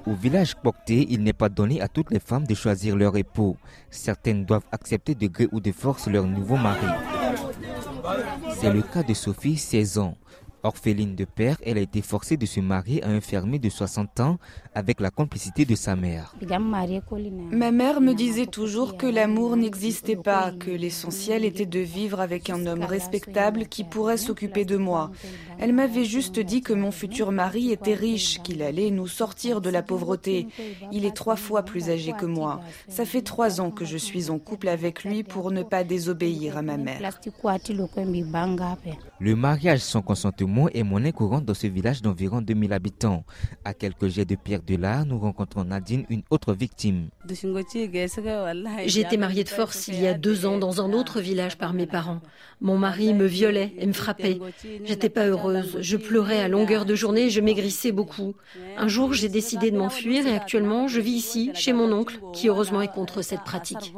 Au village Kpokté, il n'est pas donné à toutes les femmes de choisir leur époux. Certaines doivent accepter de gré ou de force leur nouveau mari. C'est le cas de Sophie, 16 ans. Orpheline de père, elle a été forcée de se marier à un fermier de 60 ans avec la complicité de sa mère. Ma mère me disait toujours que l'amour n'existait pas, que l'essentiel était de vivre avec un homme respectable qui pourrait s'occuper de moi. Elle m'avait juste dit que mon futur mari était riche, qu'il allait nous sortir de la pauvreté. Il est 3 fois plus âgé que moi. Ça fait 3 ans que je suis en couple avec lui pour ne pas désobéir à ma mère. Le mariage sans consentement est monnaie courante dans ce village d'environ 2000 habitants. À quelques jets de pierre de là, nous rencontrons Nadine, une autre victime. J'ai été mariée de force il y a 2 ans dans un autre village par mes parents. Mon mari me violait et me frappait. J'étais pas heureuse, je pleurais à longueur de journée et je maigrissais beaucoup. Un jour, j'ai décidé de m'enfuir et actuellement, je vis ici, chez mon oncle, qui heureusement est contre cette pratique.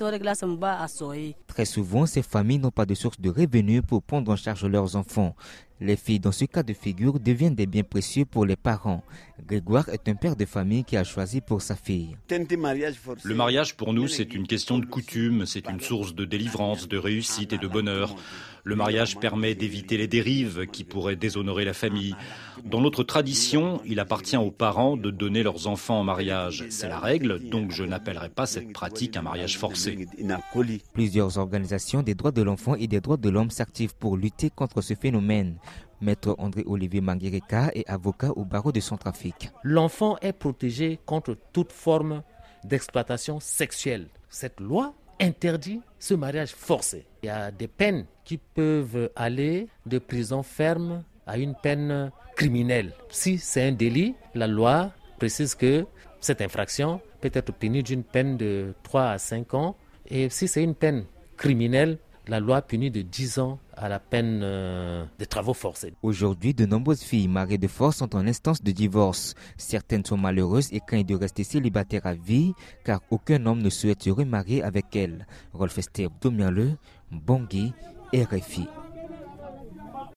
Très souvent, ces familles n'ont pas de source de revenus pour prendre en charge leurs enfants. Les filles, dans ce cas de figure, deviennent des biens précieux pour les parents. Grégoire est un père de famille qui a choisi pour sa fille. Le mariage pour nous, c'est une question de coutume, c'est une source de délivrance, de réussite et de bonheur. Le mariage permet d'éviter les dérives qui pourraient déshonorer la famille. Dans notre tradition, il appartient aux parents de donner leurs enfants en mariage. C'est la règle, donc je n'appellerai pas cette pratique un mariage forcé. Plusieurs organisations des droits de l'enfant et des droits de l'homme s'activent pour lutter contre ce phénomène. Maître André-Olivier Manguereka est avocat au barreau de Centrafrique. L'enfant est protégé contre toute forme d'exploitation sexuelle. Cette loi interdit ce mariage forcé. Il y a des peines qui peuvent aller de prison ferme à une peine criminelle. Si c'est un délit, la loi précise que cette infraction peut être punie d'une peine de 3 à 5 ans. Et si c'est une peine criminelle, la loi punit de 10 ans à la peine de travaux forcés. Aujourd'hui, de nombreuses filles mariées de force sont en instance de divorce. Certaines sont malheureuses et craignent de rester célibataires à vie, car aucun homme ne souhaite se remarier avec elles. Rolf Esther Domianle, Bangui, RFI.